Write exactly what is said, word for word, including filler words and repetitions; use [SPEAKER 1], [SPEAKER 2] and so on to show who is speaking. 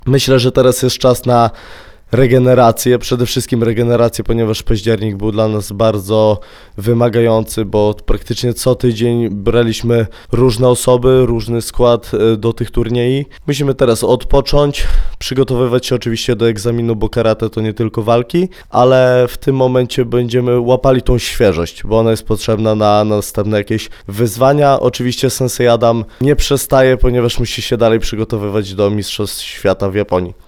[SPEAKER 1] Myślę, że teraz jest czas na regenerację, przede wszystkim regenerację, ponieważ październik był dla nas bardzo wymagający, bo praktycznie co tydzień braliśmy różne osoby, różny skład do tych turniej. Musimy teraz odpocząć, przygotowywać się oczywiście do egzaminu, bo karate to nie tylko walki, ale w tym momencie będziemy łapali tą świeżość, bo ona jest potrzebna na następne jakieś wyzwania. Oczywiście Sensei Adam nie przestaje, ponieważ musi się dalej przygotowywać do Mistrzostw Świata w Japonii.